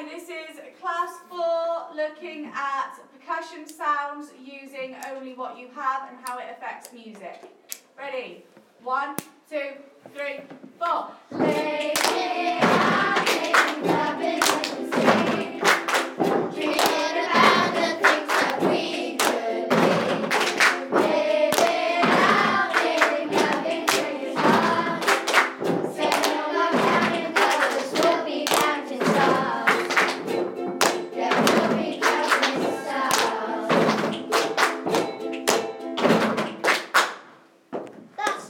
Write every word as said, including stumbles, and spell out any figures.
Okay, this is class four, looking at percussion sounds using only what you have and how it affects music. Ready? One, two, three, four. Lady,